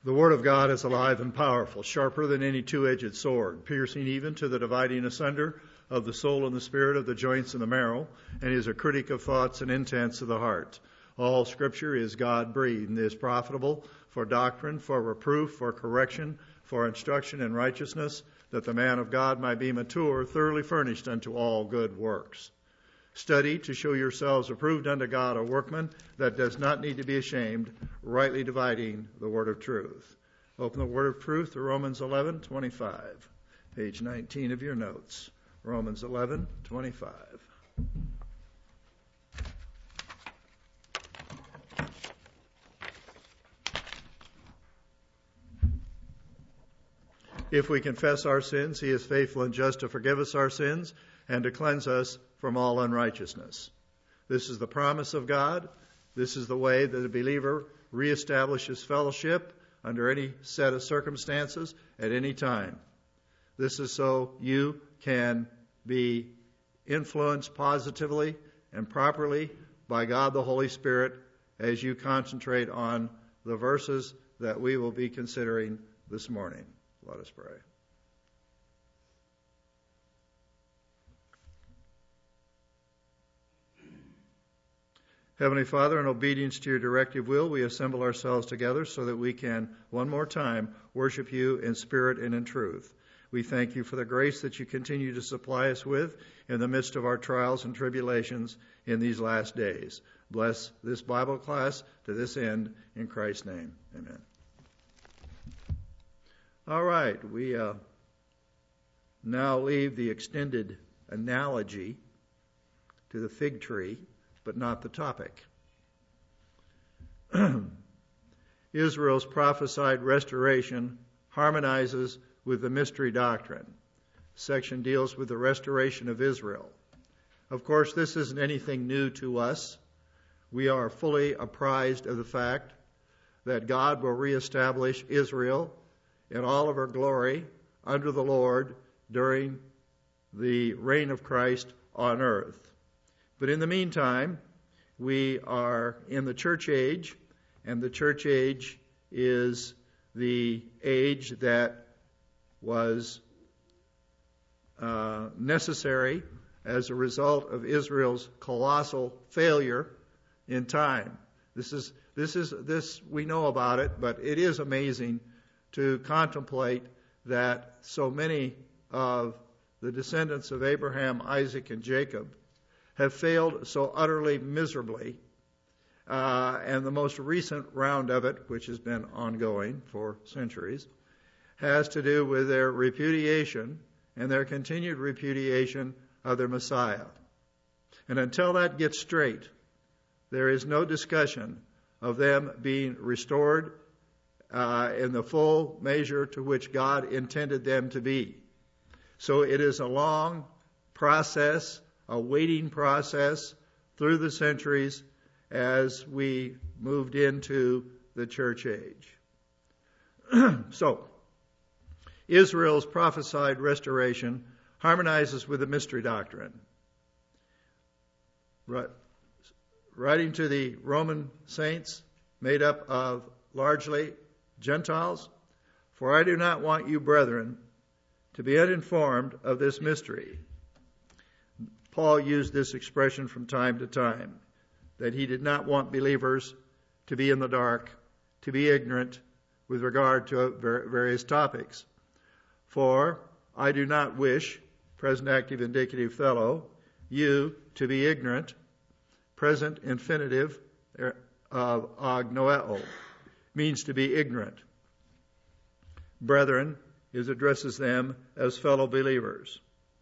The Word of God is alive and powerful, sharper than any two-edged sword, piercing even to the dividing asunder of the soul and the spirit, of the joints and the marrow, and is a critic of thoughts and intents of the heart. All Scripture is God-breathed and is profitable for doctrine, for reproof, for correction, for instruction in righteousness, that the man of God might be mature, thoroughly furnished unto all good works. Study to show yourselves approved unto God, a workman that does not need to be ashamed, rightly dividing the word of truth. Open the word of truth to Romans 11:25, page 19 of your notes. Romans 11:25. If we confess our sins, he is faithful and just to forgive us our sins and to cleanse us from all unrighteousness. This is the promise of God. This is the way that a believer reestablishes fellowship under any set of circumstances at any time. This is so you can be influenced positively and properly by God the Holy Spirit as you concentrate on the verses that we will be considering this morning. Let us pray. Heavenly Father, in obedience to your directive will, we assemble ourselves together so that we can, one more time, worship you in spirit and in truth. We thank you for the grace that you continue to supply us with in the midst of our trials and tribulations in these last days. Bless this Bible class to this end, in Christ's name. Amen. All right, we now leave the extended analogy to the fig tree, but not the topic. Israel's prophesied restoration harmonizes with the mystery doctrine. The section deals with the restoration of Israel. Of course, this isn't anything new to us. We are fully apprised of the fact that God will reestablish Israel in all of her glory under the Lord during the reign of Christ on earth. But in the meantime, we are in the church age, and the church age is the age that was necessary as a result of Israel's colossal failure in time. This we know about it, but it is amazing to contemplate that so many of the descendants of Abraham, Isaac, and Jacob have failed so utterly miserably. And the most recent round of it, which has been ongoing for centuries, has to do with their repudiation and their continued repudiation of their Messiah. And until that gets straight, there is no discussion of them being restored in the full measure to which God intended them to be. So it is a long process, a waiting process through the centuries as we moved into the church age. So, Israel's prophesied restoration harmonizes with the mystery doctrine. Writing to the Roman saints, made up of largely Gentiles, for I do not want you, brethren, to be uninformed of this mystery. Paul used this expression from time to time, that he did not want believers to be in the dark, to be ignorant with regard to various topics. For I do not wish, present active indicative fellow, you to be ignorant, present infinitive of agnoeo, means to be ignorant. Brethren, it addresses them as fellow believers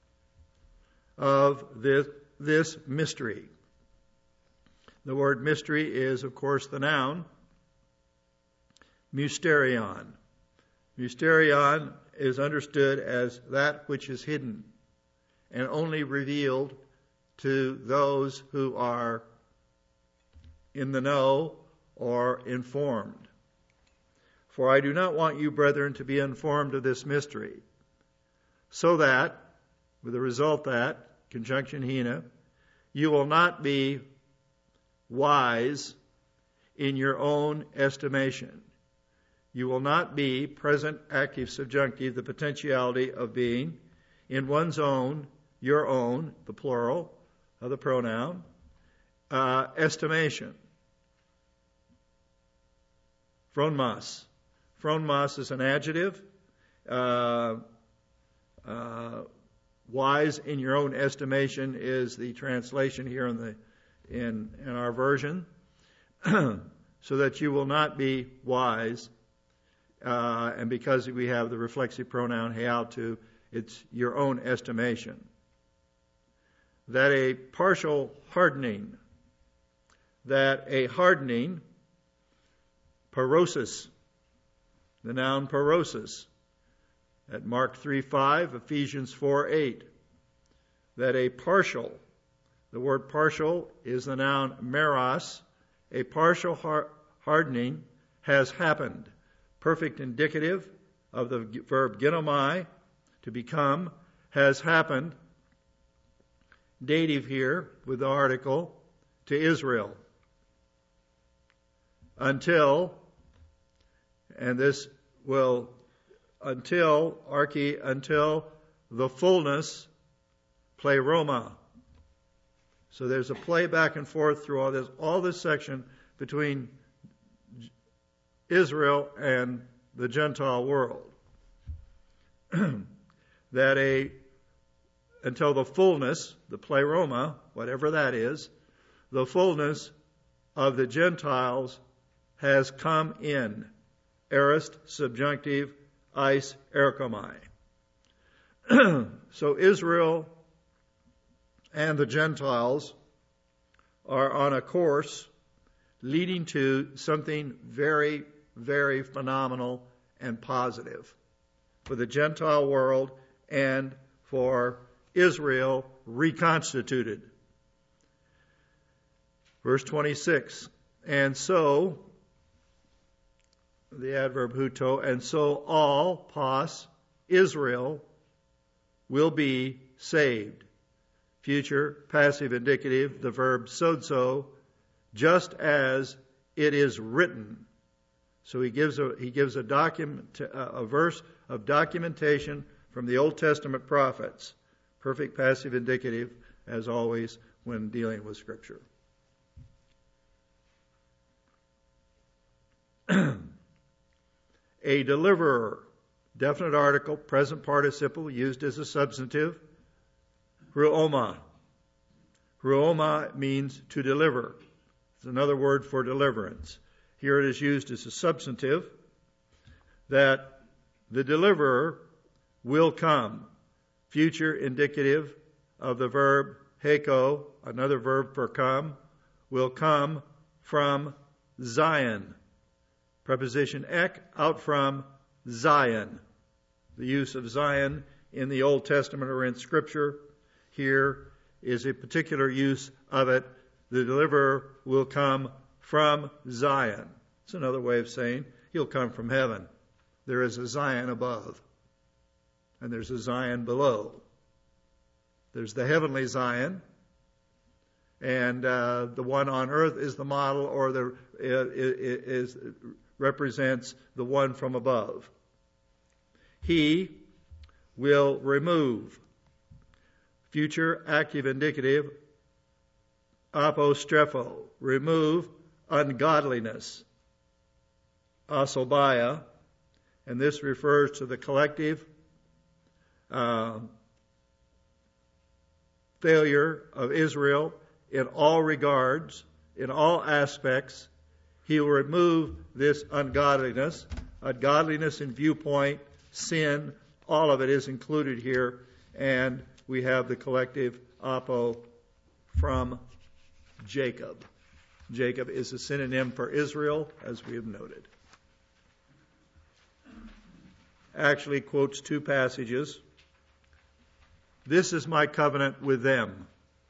of this mystery. The word mystery is, of course, the noun mysterion. Mysterion is understood as that which is hidden and only revealed to those who are in the know or informed. For I do not want you, brethren, to be informed of this mystery, so that, with the result that, conjunction hina, you will not be wise in your own estimation. You will not be present active subjunctive, the potentiality of being, in one's own, your own, the plural of the pronoun, estimation. Phronmas. Phronmas is an adjective. Wise in your own estimation is the translation here in our version. So that you will not be wise. And because we have the reflexive pronoun heautu, it's your own estimation. That a partial hardening, parosis, the noun parosis, at Mark 3:5, Ephesians 4:8, that a partial, the word partial is the noun meros, a partial hardening has happened. Perfect indicative of the verb ginomai, to become, has happened. Dative here with the article, to Israel. Until, and this will, until the fullness, pleroma. So there's a play back and forth through all this section between Israel and the Gentile world. Until the fullness, the pleroma, whatever that is, the fullness of the Gentiles has come in. Aorist, subjunctive, eis, erkomai. So Israel and the Gentiles are on a course leading to something very, very phenomenal and positive for the Gentile world and for Israel reconstituted. Verse 26, and so, the adverb huto, and so all, pas, Israel, will be saved. Future, passive indicative, the verb sozo, just as it is written. So he gives a verse of documentation from the Old Testament prophets. Perfect passive indicative, as always, when dealing with Scripture. A deliverer, definite article, present participle, used as a substantive. Ruoma. Ruoma means to deliver. It's another word for deliverance. Here it is used as a substantive, that the deliverer will come. Future indicative of the verb heko, another verb for come, will come from Zion. Preposition ek, out from Zion. The use of Zion in the Old Testament or in Scripture here is a particular use of it. The deliverer will come from Zion. It's another way of saying he'll come from heaven. There is a Zion above, and there's a Zion below. There's the heavenly Zion, and the one on earth is the model, or represents the one from above. He will remove. Future active indicative, apostrepho, remove ungodliness. Asobia, and this refers to the collective failure of Israel in all regards, in all aspects. He will remove this ungodliness in viewpoint, sin, all of it is included here, and we have the collective apo from Jacob. Jacob is a synonym for Israel, as we have noted. Actually quotes two passages. This is my covenant with them,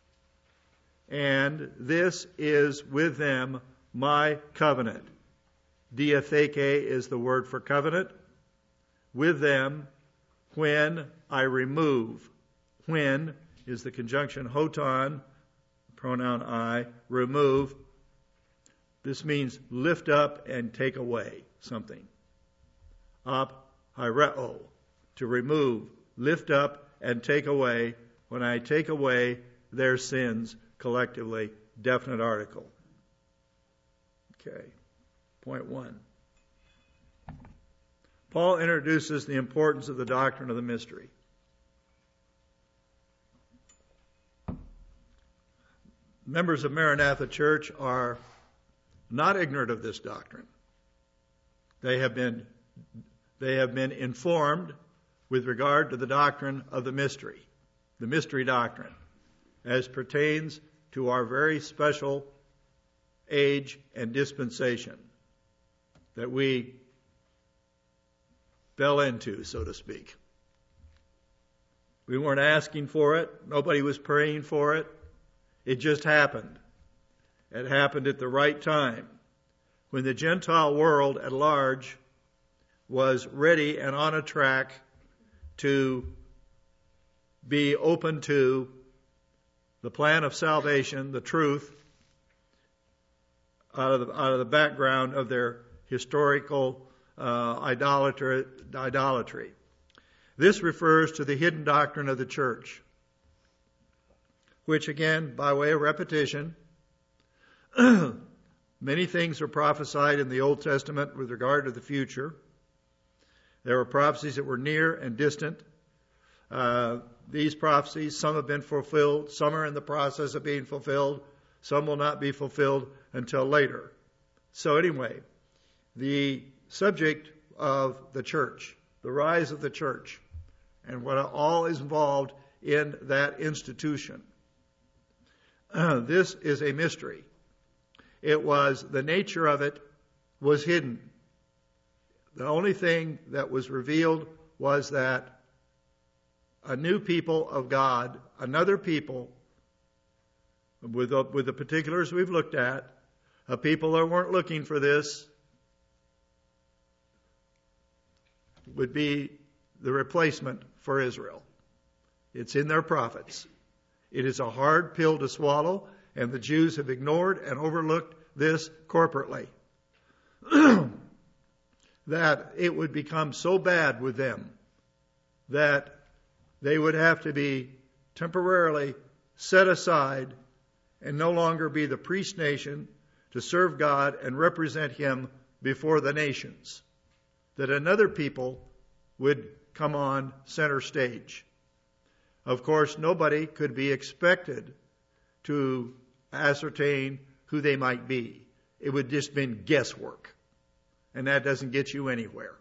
and this is with them my covenant. Diatheke is the word for covenant. With them, when I remove. When is the conjunction hoton, pronoun I, remove. This means lift up and take away something. hyreo, to remove, lift up, and take away. When I take away their sins collectively, definite article. Okay, point 1. Paul introduces the importance of the doctrine of the mystery. Members of Maranatha Church are not ignorant of this doctrine. They have been informed with regard to the doctrine of the mystery doctrine, as pertains to our very special age and dispensation that we fell into, so to speak. We weren't asking for it. Nobody was praying for it. It just happened. It happened at the right time, when the Gentile world at large was ready and on a track to be open to the plan of salvation, the truth, out of the background of their historical idolatry. This refers to the hidden doctrine of the church, which, again, by way of repetition, many things are prophesied in the Old Testament with regard to the future. There were prophecies that were near and distant. These prophecies, some have been fulfilled, some are in the process of being fulfilled, some will not be fulfilled until later. So anyway, the subject of the church, the rise of the church, and what all is involved in that institution. This is a mystery. The nature of it was hidden. The only thing that was revealed was that a new people of God, another people, with the particulars we've looked at, a people that weren't looking for this, would be the replacement for Israel. It's in their prophets. It is a hard pill to swallow, and the Jews have ignored and overlooked this corporately. That it would become so bad with them that they would have to be temporarily set aside and no longer be the priest nation to serve God and represent Him before the nations. That another people would come on center stage. Of course, nobody could be expected to ascertain who they might be. It would just been guesswork. And that doesn't get you anywhere.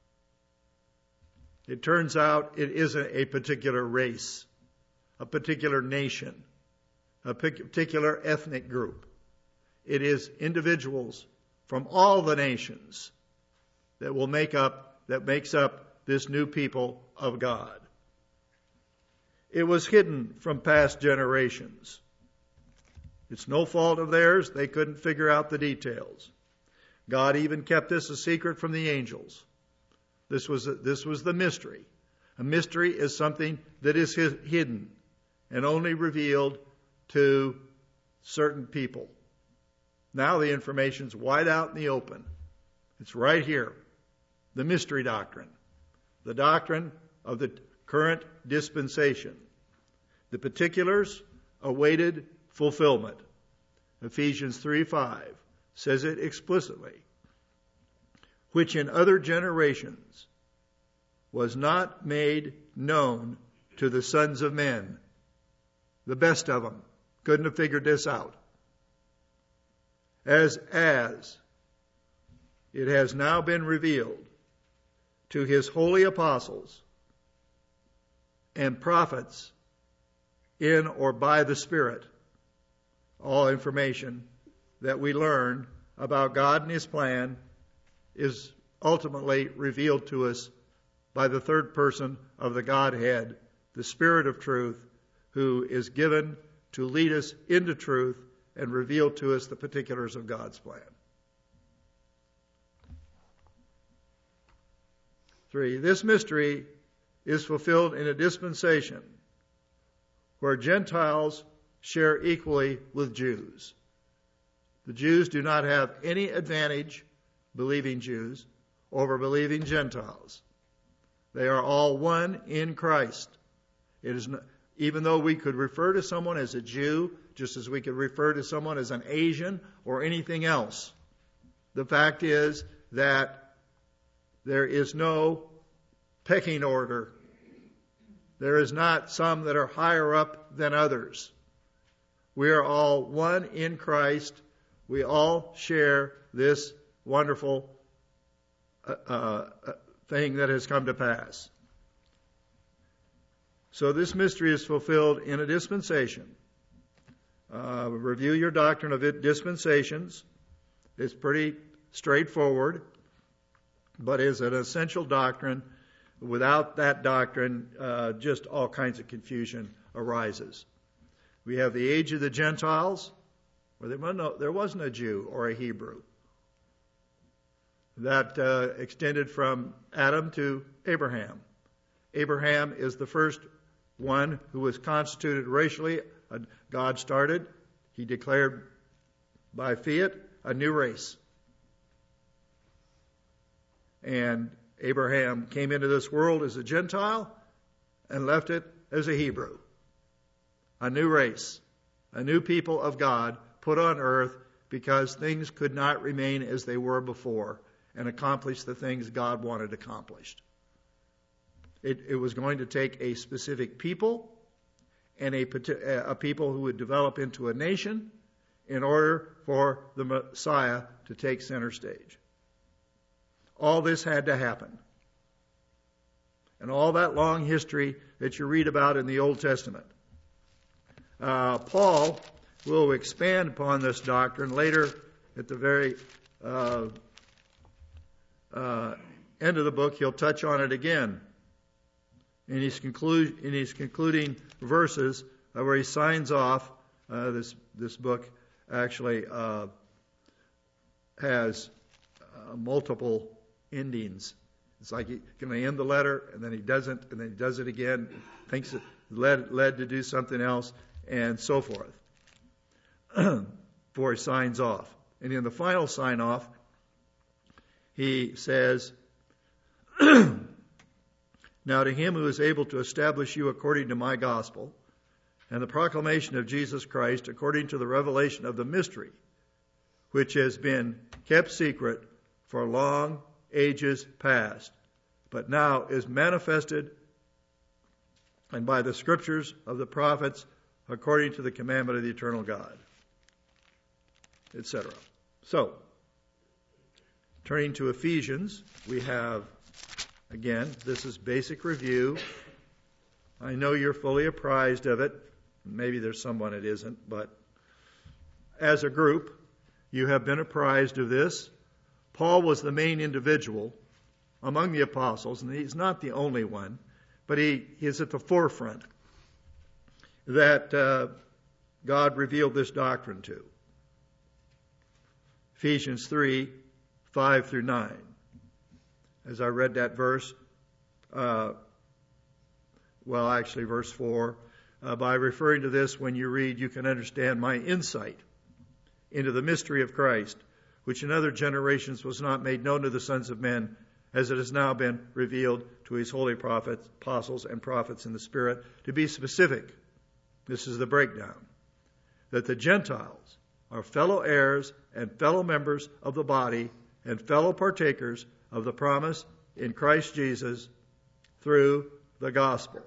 It turns out it isn't a particular race, a particular nation, a particular ethnic group. It is individuals from all the nations that makes up this new people of God. It was hidden from past generations. It's no fault of theirs. They couldn't figure out the details. God even kept this a secret from the angels. This was the mystery. A mystery is something that is hidden and only revealed to certain people. Now the information's wide out in the open. It's right here. The mystery doctrine. The doctrine of the current dispensation. The particulars awaited fulfillment. Ephesians 3:5 says it explicitly. Which in other generations was not made known to the sons of men. The best of them couldn't have figured this out. As it has now been revealed to His holy apostles and prophets in or by the Spirit. All information that we learn about God and His plan is ultimately revealed to us by the third person of the Godhead, the Spirit of truth, who is given to lead us into truth and reveal to us the particulars of God's plan. 3. This mystery is fulfilled in a dispensation where Gentiles share equally with Jews. The Jews do not have any advantage, believing Jews, over believing Gentiles. They are all one in Christ. It is not, even though we could refer to someone as a Jew, just as we could refer to someone as an Asian or anything else, the fact is that there is no pecking order. There is not some that are higher up than others. We are all one in Christ. We all share this wonderful thing that has come to pass. So this mystery is fulfilled in a dispensation. Review your doctrine of dispensations. It's pretty straightforward, but is an essential doctrine. Without that doctrine, just all kinds of confusion arises. We have the age of the Gentiles, where there wasn't a Jew or a Hebrew. That extended from Adam to Abraham. Abraham is the first one who was constituted racially. God started. He declared by fiat a new race. And Abraham came into this world as a Gentile and left it as a Hebrew. A new race, a new people of God put on earth because things could not remain as they were before and accomplish the things God wanted accomplished. It was going to take a specific people and a people who would develop into a nation in order for the Messiah to take center stage. All this had to happen. And all that long history that you read about in the Old Testament. Paul will expand upon this doctrine later at the very end of the book. He'll touch on it again in his concluding verses where he signs off. This book actually has multiple endings. It's like he's going to end the letter, and then he doesn't, and then he does it again, thinks it led to do something else, and so forth, before he signs off. And in the final sign-off, he says, "Now to him who is able to establish you according to my gospel, and the proclamation of Jesus Christ according to the revelation of the mystery, which has been kept secret for long ages past, but now is manifested, and by the scriptures of the prophets, according to the commandment of the eternal God," etc. So, turning to Ephesians, we have, again, this is basic review. I know you're fully apprised of it. Maybe there's someone it isn't, but as a group, you have been apprised of this. Paul was the main individual among the apostles, and he's not the only one, but he is at the forefront that God revealed this doctrine to. Ephesians 3, 5 through 9. As I read that verse, verse 4, by referring to this, when you read, you can understand my insight into the mystery of Christ, which in other generations was not made known to the sons of men, as it has now been revealed to his holy prophets, apostles, and prophets in the Spirit. To be specific, this is the breakdown, that the Gentiles are fellow heirs and fellow members of the body and fellow partakers of the promise in Christ Jesus through the gospel,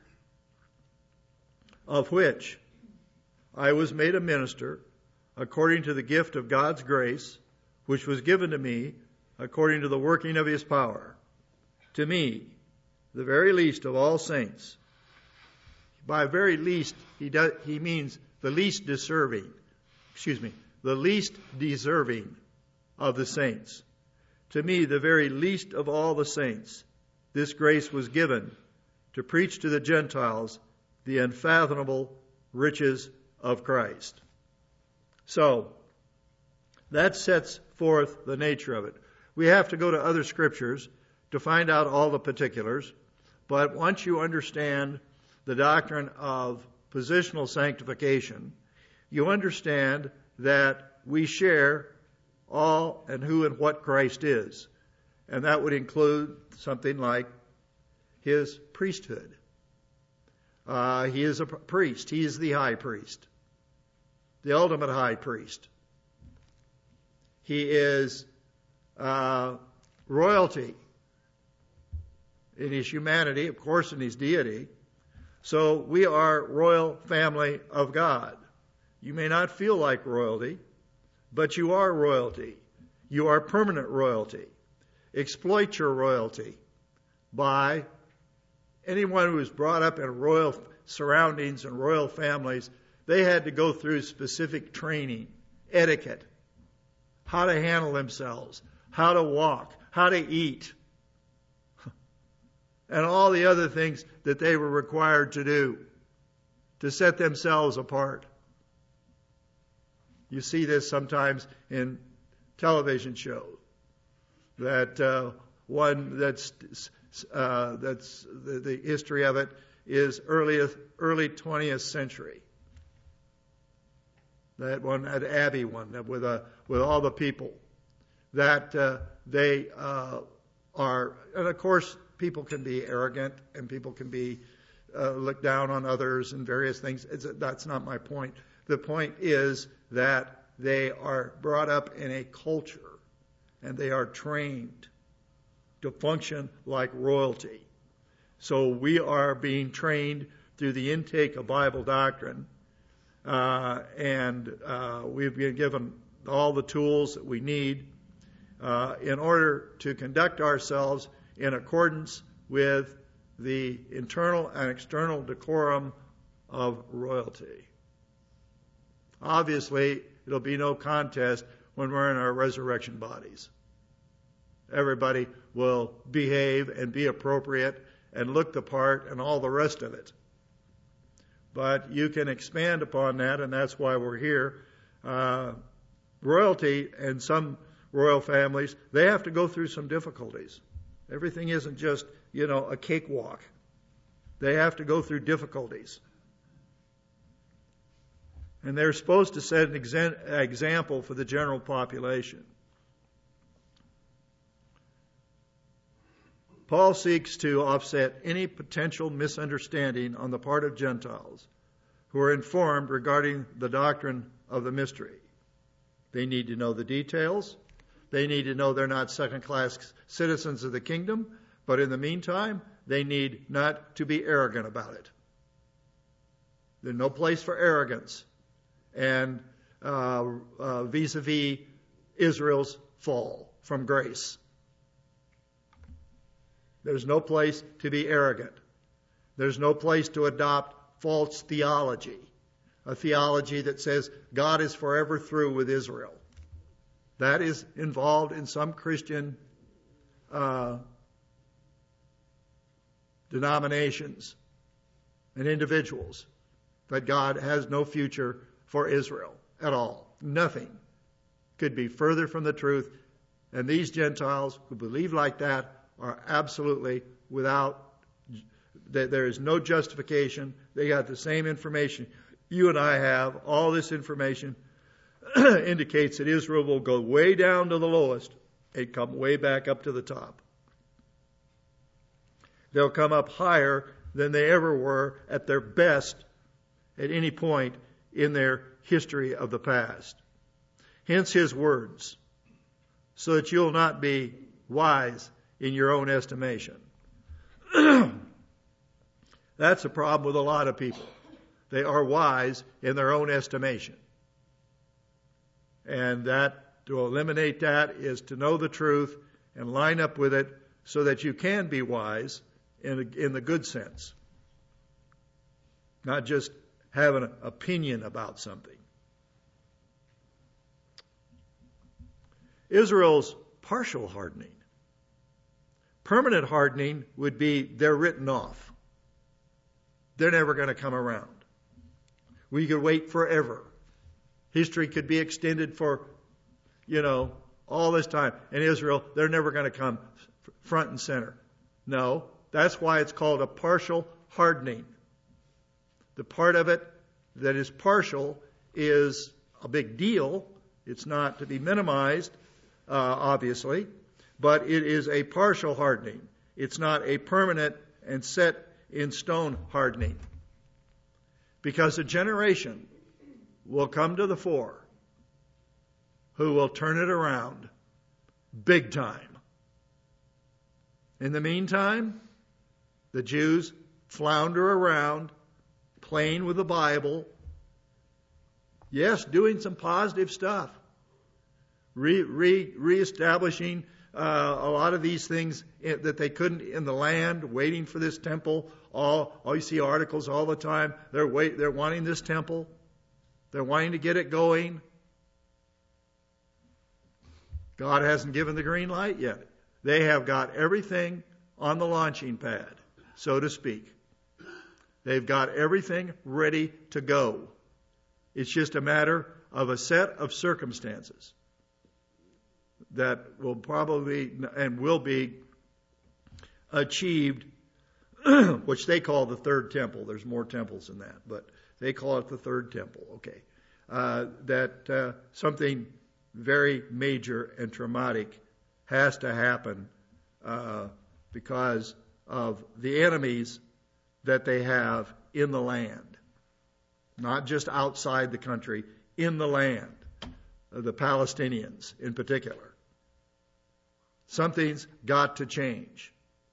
of which I was made a minister according to the gift of God's grace, which was given to me according to the working of his power. To me, the very least of all saints. By very least, he means the least deserving. The least deserving of the saints. To me, the very least of all the saints, this grace was given to preach to the Gentiles the unfathomable riches of Christ. So, that sets forth the nature of it. We have to go to other scriptures to find out all the particulars, but once you understand the doctrine of positional sanctification, you understand that we share all and who and what Christ is. And that would include something like his priesthood. He is a priest. He is the high priest, the ultimate high priest. He is royalty in his humanity, of course, in his deity. So we are royal family of God. You may not feel like royalty, but you are royalty. You are permanent royalty. Exploit your royalty by anyone who was brought up in royal surroundings and royal families. They had to go through specific training, etiquette, how to handle themselves, how to walk, how to eat, and all the other things that they were required to do to set themselves apart. You see this sometimes in television shows. That one that's the history of it is early 20th century. That one, that Abbey one, with all the people that they are, and of course people can be arrogant and people can be look down on others and various things. That's not my point. The point is that they are brought up in a culture and they are trained to function like royalty. So we are being trained through the intake of Bible doctrine, and we've been given all the tools that we need in order to conduct ourselves in accordance with the internal and external decorum of royalty. Obviously, it'll be no contest when we're in our resurrection bodies. Everybody will behave and be appropriate and look the part and all the rest of it. But you can expand upon that, and that's why we're here. Royalty and some royal families, they have to go through some difficulties. Everything isn't just, a cakewalk. They have to go through difficulties. And they're supposed to set an example for the general population. Paul seeks to offset any potential misunderstanding on the part of Gentiles who are informed regarding the doctrine of the mystery. They need to know the details. They need to know they're not second-class citizens of the kingdom, but in the meantime, they need not to be arrogant about it. There's no place for arrogance and vis-a-vis Israel's fall from grace. There's no place to be arrogant. There's no place to adopt false theology, a theology that says God is forever through with Israel. That is involved in some Christian denominations and individuals, that God has no future for Israel at all. Nothing could be further from the truth. And these Gentiles who believe like that are absolutely without, there is no justification. They got the same information you and I have. All this information indicates that Israel will go way down to the lowest and come way back up to the top. They'll come up higher than they ever were at their best at any point in their history of the past. Hence his words, so that you'll not be wise in your own estimation. That's a problem with a lot of people. They are wise in their own estimation. And that, to eliminate that, is to know the truth and line up with it so that you can be wise in the good sense. Not just have an opinion about something. Israel's partial hardening. Permanent hardening would be they're written off. They're never going to come around. We could wait forever. History could be extended for, all this time. In Israel, they're never going to come front and center. No, that's why it's called a partial hardening. The part of it that is partial is a big deal. It's not to be minimized, obviously. but it is a partial hardening. It's not a permanent and set in stone hardening. Because a generation will come to the fore who will turn it around big time. In the meantime, the Jews flounder around, playing with the Bible. Yes, doing some positive stuff. Reestablishing a lot of these things that they couldn't in the land, waiting for this temple. All you see articles all the time. They're wanting this temple. They're wanting to get it going. God hasn't given the green light yet. They have got everything on the launching pad, so to speak. They've got everything ready to go. It's just a matter of a set of circumstances that will probably and will be achieved, which they call the third temple. There's more temples than that, but they call it the third temple. Okay. That something very major and traumatic has to happen because of the enemies that they have in the land. Not just outside the country, in the land. The Palestinians in particular. Something's got to change.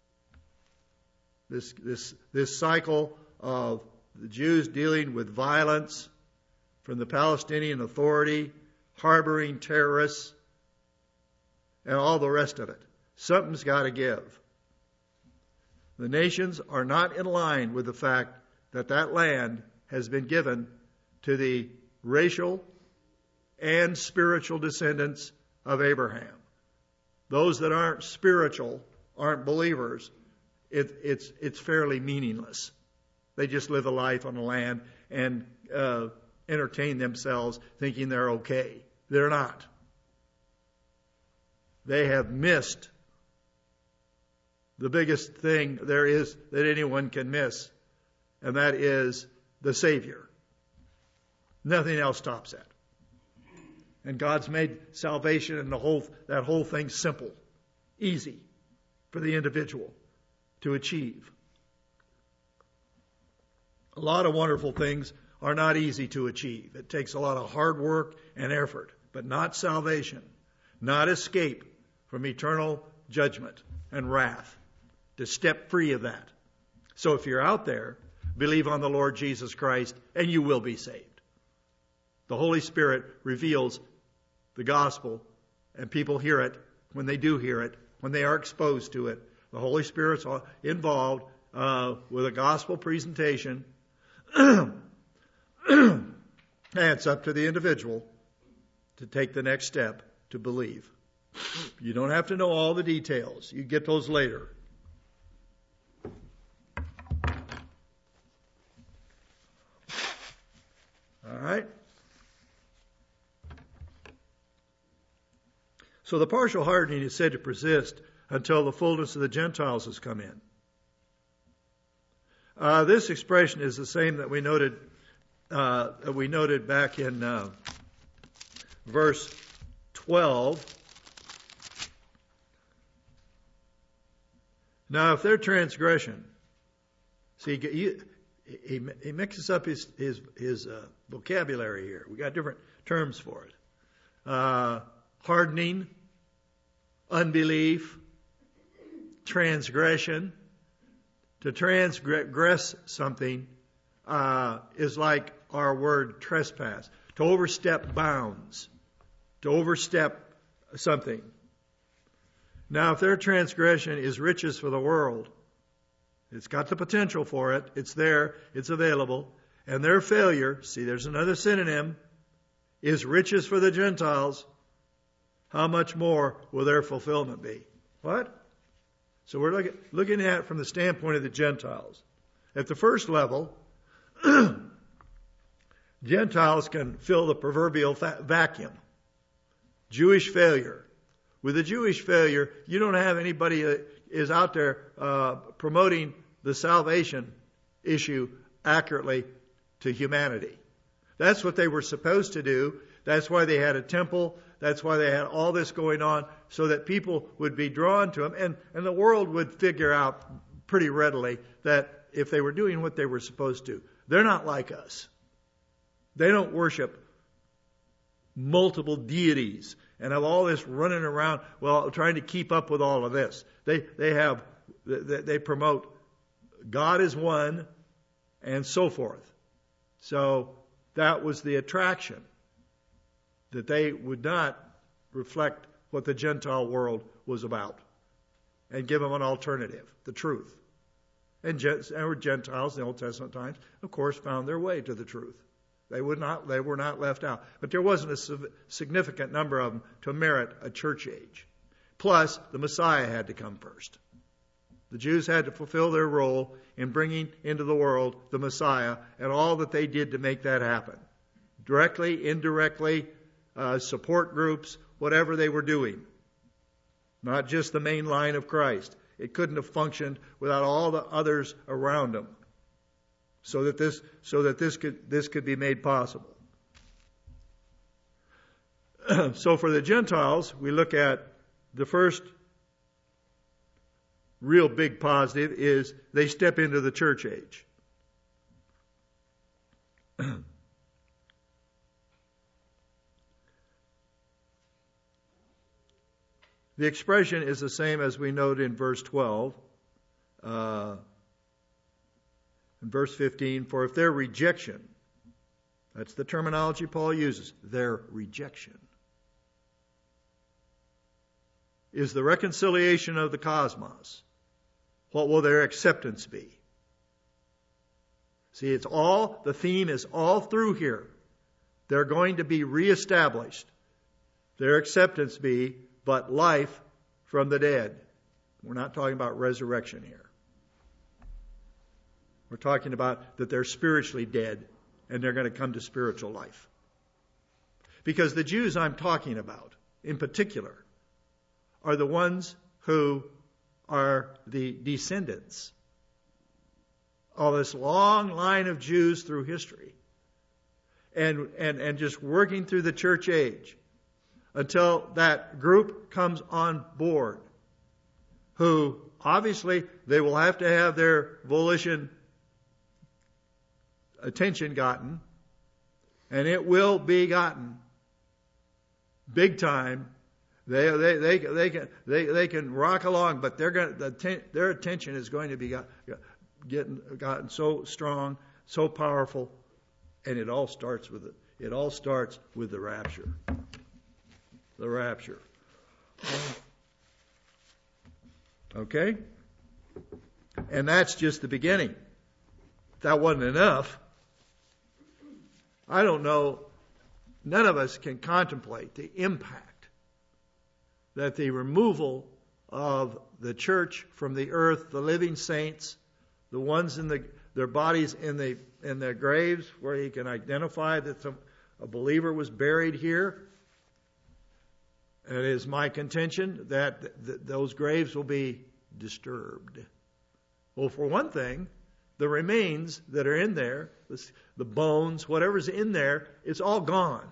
This cycle of the Jews dealing with violence from the Palestinian Authority, harboring terrorists, and all the rest of it. Something's got to give. The nations are not in line with the fact that that land has been given to the racial and spiritual descendants of Abraham. Those that aren't spiritual, aren't believers, it's fairly meaningless. They just live a life on the land and entertain themselves thinking they're okay. They're not. They have missed the biggest thing there is that anyone can miss, and that is the Savior. Nothing else tops that. And God's made salvation and that whole thing simple, easy for the individual to achieve. A lot of wonderful things are not easy to achieve. It takes a lot of hard work and effort, but not salvation, not escape from eternal judgment and wrath, to step free of that. So if you're out there, believe on the Lord Jesus Christ and you will be saved. The Holy Spirit reveals the gospel and people hear it. When they do hear it, when they are exposed to it, the Holy Spirit's involved with a gospel presentation. And it's up to the individual to take the next step to believe. You don't have to know all the details. You get those later. All right? So the partial hardening is said to persist until the fullness of the Gentiles has come in. This expression is the same that we noted back in verse 12. Now, if their transgression, see, he mixes up his vocabulary here. We got different terms for it. Hardening, unbelief, transgression. To transgress something is like our word trespass. To overstep bounds. To overstep something. Now, if their transgression is riches for the world, it's got the potential for it. It's there. It's available. And their failure, see, there's another synonym, is riches for the Gentiles. How much more will their fulfillment be? What? So we're looking at it from the standpoint of the Gentiles. At the first level, Gentiles can fill the proverbial vacuum. Jewish failure. With a Jewish failure, you don't have anybody that is out there promoting the salvation issue accurately to humanity. That's what they were supposed to do. That's why they had a temple. That's why they had all this going on, so that people would be drawn to them. And the world would figure out pretty readily that if they were doing what they were supposed to, they're not like us. They don't worship multiple deities and have all this running around, trying to keep up with all of this. They promote God is one and so forth. So that was the attraction, that they would not reflect what the Gentile world was about and give them an alternative, the truth. And Gentiles in the Old Testament times, of course, found their way to the truth. They were not left out. But there wasn't a significant number of them to merit a church age. Plus, the Messiah had to come first. The Jews had to fulfill their role in bringing into the world the Messiah and all that they did to make that happen. Directly, indirectly, support groups, whatever they were doing. Not just the main line of Christ. It couldn't have functioned without all the others around them. So that this could be made possible. So for the Gentiles, we look at the first real big positive is they step into the church age. The expression is the same as we note in verse 12. In verse 15, for if their rejection, that's the terminology Paul uses, their rejection, is the reconciliation of the cosmos, what will their acceptance be? See, the theme is all through here. They're going to be reestablished. Their acceptance be but life from the dead. We're not talking about resurrection here. We're talking about that they're spiritually dead and they're going to come to spiritual life. Because the Jews I'm talking about, in particular, are the ones who are the descendants of this long line of Jews through history. And just working through the church age until that group comes on board, who obviously they will have to have their volition attention gotten, and it will be gotten big time. They can rock along, but their attention is going to be gotten so strong, so powerful, and it all starts with the rapture. The rapture. Okay? And that's just the beginning. If that wasn't enough, I don't know, none of us can contemplate the impact that the removal of the church from the earth, the living saints, the ones in their bodies in their graves, where you can identify that a believer was buried here. And it is my contention that those graves will be disturbed. Well, for one thing, the remains that are in there, the bones, whatever's in there, it's all gone.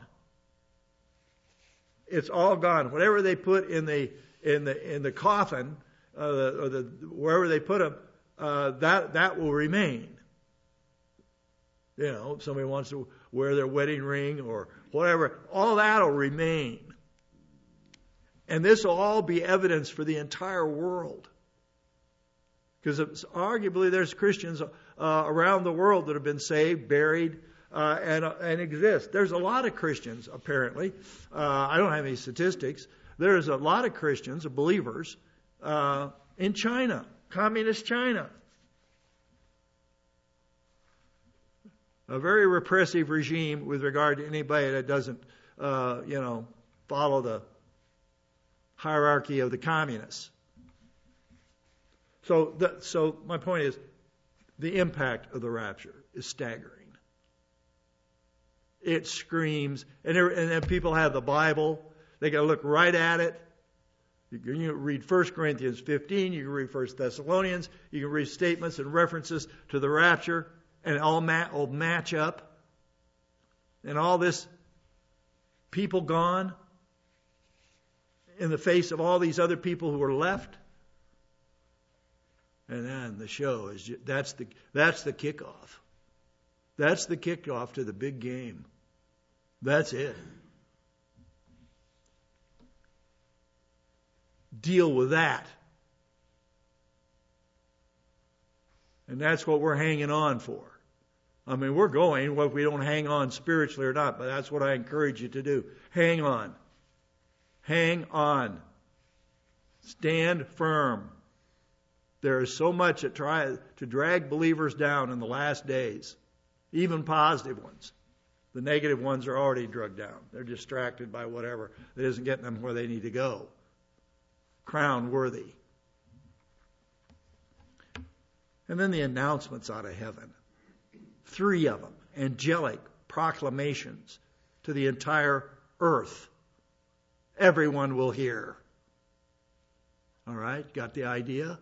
It's all gone. Whatever they put in the coffin, wherever they put them, that will remain. You know, if somebody wants to wear their wedding ring or whatever, all that will remain. And this will all be evidence for the entire world. Because arguably there's Christians around the world that have been saved, buried, and exist. There's a lot of Christians, apparently. I don't have any statistics. There's a lot of Christians, believers, in China, communist China. A very repressive regime with regard to anybody that doesn't, follow the hierarchy of the communists. So my point is, the impact of the rapture is staggering. It screams, and then people have the Bible. They got to look right at it. You can read 1 Corinthians 15. You can read 1 Thessalonians. You can read statements and references to the rapture, and it all will match up. And all this people gone, in the face of all these other people who are left. And then the show is that's the kickoff. That's the kickoff to the big game. That's it. Deal with that. And that's what we're hanging on for. I mean, we're going, whether we don't hang on spiritually or not, but that's what I encourage you to do. Hang on. Hang on. Stand firm. There is so much that tries to drag believers down in the last days, even positive ones. The negative ones are already drugged down. They're distracted by whatever that isn't getting them where they need to go. Crown worthy. And then the announcements out of heaven. 3 of them. Angelic proclamations to the entire earth. Everyone will hear. All right? Got the idea?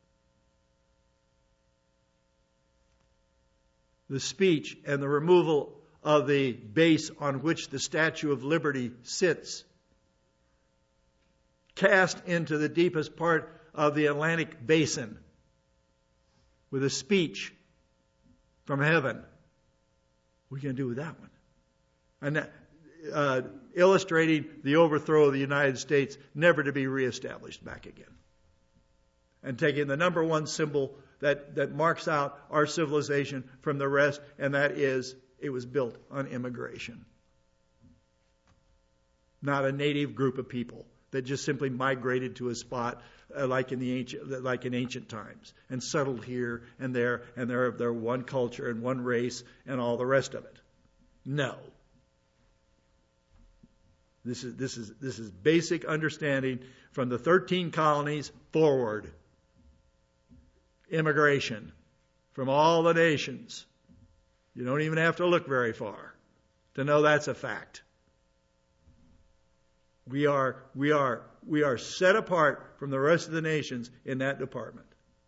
The speech and the removal of the base on which the Statue of Liberty sits, cast into the deepest part of the Atlantic basin with a speech from heaven. What are you going to do with that one? And that, illustrating the overthrow of the United States, never to be reestablished back again. And taking the number one symbol that marks out our civilization from the rest, and that is, it was built on immigration. Not a native group of people that just simply migrated to a spot like in ancient times and settled here and there, and they're one culture and one race and all the rest of it. No. This is basic understanding from the 13 colonies forward. Immigration from all the nations. You don't even have to look very far to know that's a fact. We are set apart from the rest of the nations in that department.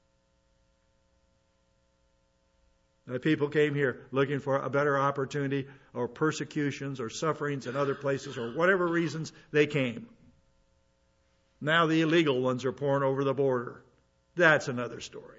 The people came here looking for a better opportunity or persecutions or sufferings in other places or whatever reasons they came. Now the illegal ones are pouring over the border. That's another story.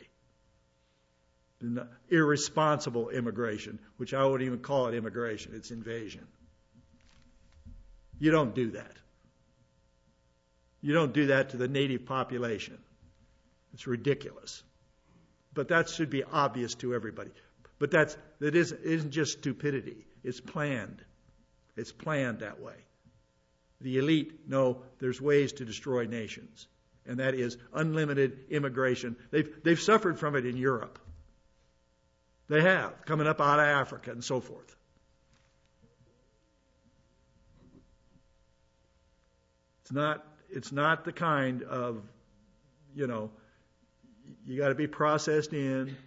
Irresponsible immigration, which I wouldn't even call it immigration, it's invasion. You don't do that. You don't do that to the native population. It's ridiculous. But that should be obvious to everybody. But that isn't just stupidity. It's planned. It's planned that way. The elite know there's ways to destroy nations, and that is unlimited immigration. They've suffered from it in Europe. They have, coming up out of Africa and so forth. It's not the kind of, you got to be processed in.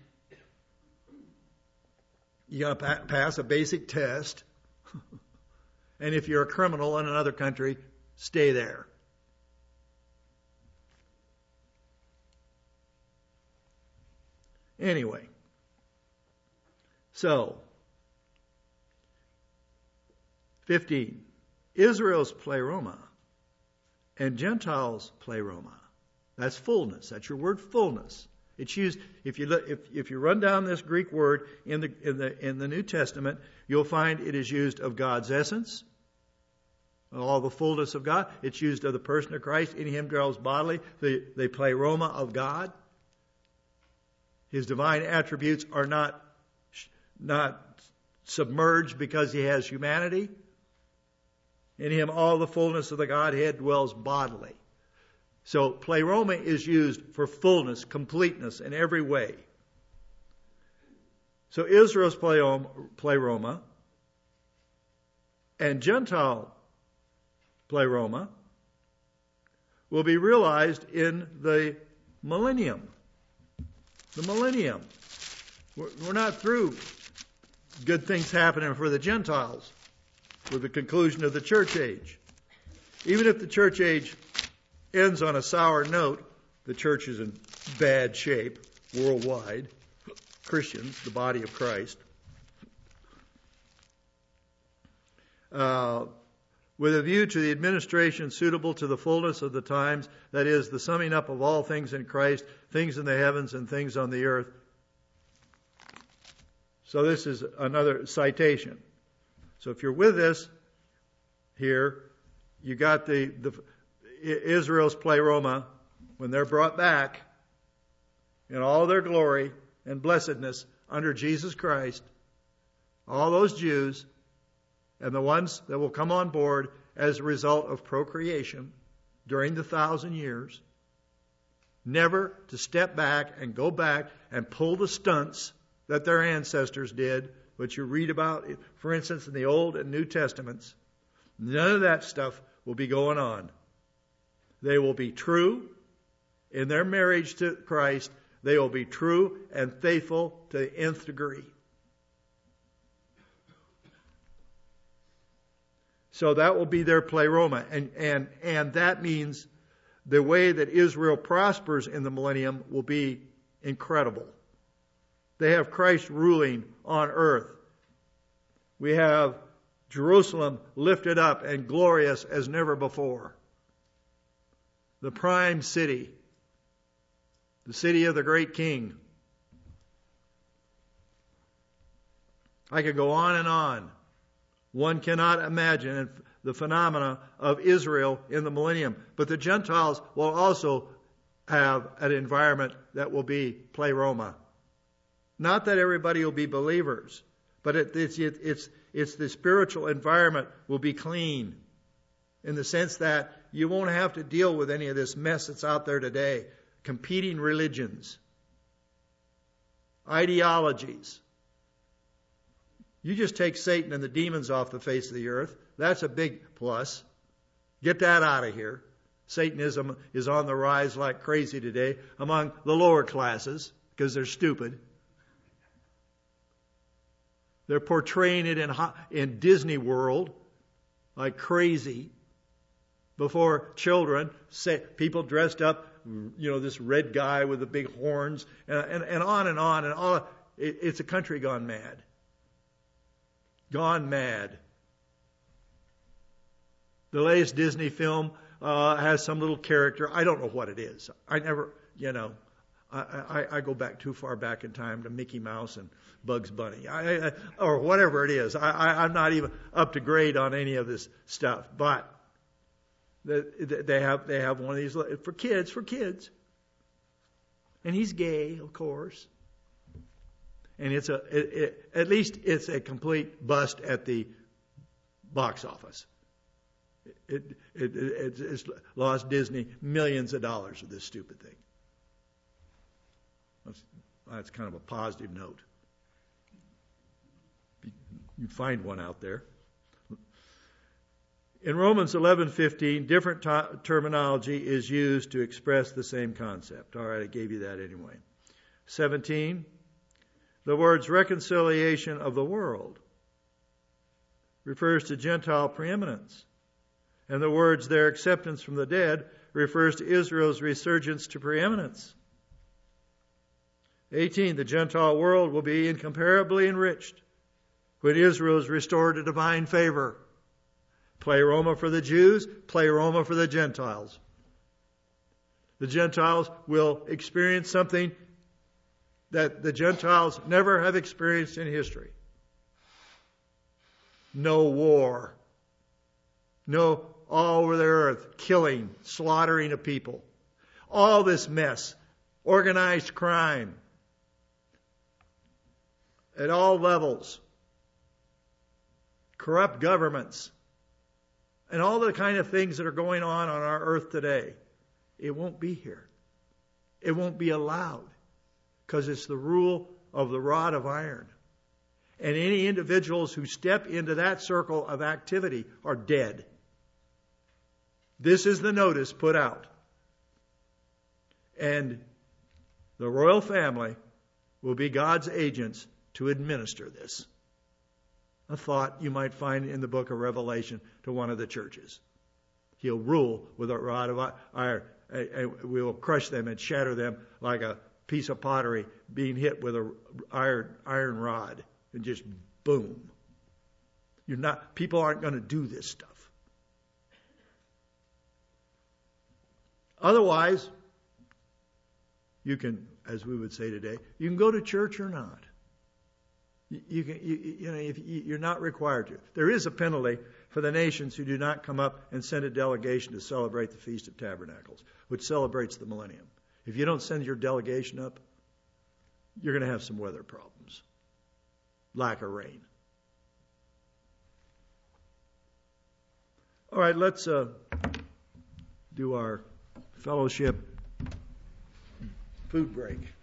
You got to pass a basic test. And if you're a criminal in another country, stay there. Anyway. So, 15. Israel's pleroma and Gentiles' pleroma. That's fullness. That's your word, fullness. It's used if you run down this Greek word in the New Testament, you'll find it is used of God's essence, all the fullness of God. It's used of the person of Christ. In Him dwells bodily the pleroma of God. His divine attributes are not submerged because He has humanity. In Him all the fullness of the Godhead dwells bodily. So pleroma is used for fullness, completeness in every way. So Israel's pleroma and Gentile pleroma will be realized in the millennium. The millennium. We're not through good things happening for the Gentiles with the conclusion of the church age. Even if the church age ends on a sour note, the church is in bad shape worldwide. Christians, the body of Christ. with a view to the administration suitable to the fullness of the times, that is, the summing up of all things in Christ, things in the heavens and things on the earth. So this is another citation. So if you're with us here, you got the Israel's pleroma when they're brought back in all their glory and blessedness under Jesus Christ. All those Jews and the ones that will come on board as a result of procreation during the 1,000 years, never to step back and go back and pull the stunts that their ancestors did, which you read about, for instance, in the Old and New Testaments. None of that stuff will be going on. They will be true in their marriage to Christ. They will be true and faithful to the nth degree. So that will be their pleroma. And that means the way that Israel prospers in the millennium will be incredible. They have Christ ruling on earth. We have Jerusalem lifted up and glorious as never before. The prime city. The city of the great king. I could go on and on. One cannot imagine the phenomena of Israel in the millennium. But the Gentiles will also have an environment that will be pleroma. Not that everybody will be believers, but it's the spiritual environment will be clean in the sense that you won't have to deal with any of this mess that's out there today. Competing religions, ideologies. You just take Satan and the demons off the face of the earth. That's a big plus. Get that out of here. Satanism is on the rise like crazy today among the lower classes because they're stupid. They're portraying it in Disney World like crazy before children. People dressed up, this red guy with the big horns, and on and on. And all. It's a country gone mad. Gone mad. The latest Disney film has some little character. I don't know what it is. I never, I go back too far back in time to Mickey Mouse and Bugs Bunny, or whatever it is. I'm not even up to grade on any of this stuff. But they have one of these for kids, and he's gay, of course. And at least it's a complete bust at the box office. It's lost Disney millions of dollars with this stupid thing. That's kind of a positive note. You find one out there. In Romans 11:15, different terminology is used to express the same concept. All right, I gave you that anyway. 17, the words reconciliation of the world refers to Gentile preeminence. And the words their acceptance from the dead refers to Israel's resurgence to preeminence. 18, the Gentile world will be incomparably enriched when Israel is restored to divine favor. Pleroma for the Jews, pleroma for the Gentiles. The Gentiles will experience something that the Gentiles never have experienced in history. No war. No all over the earth killing, slaughtering of people. All this mess. Organized crime. At all levels. Corrupt governments. And all the kind of things that are going on our earth today. It won't be here. It won't be allowed. Because it's the rule of the rod of iron. And any individuals who step into that circle of activity are dead. This is the notice put out. And the royal family will be God's agents to administer this. A thought you might find in the book of Revelation to one of the churches. He'll rule with a rod of iron. We will crush them and shatter them like a piece of pottery being hit with an iron rod. And just boom. People aren't going to do this stuff. Otherwise, you can, as we would say today, you can go to church or not. You're not required to. There is a penalty for the nations who do not come up and send a delegation to celebrate the Feast of Tabernacles, which celebrates the millennium. If you don't send your delegation up, you're going to have some weather problems. Lack of rain. All right, let's do our fellowship food break.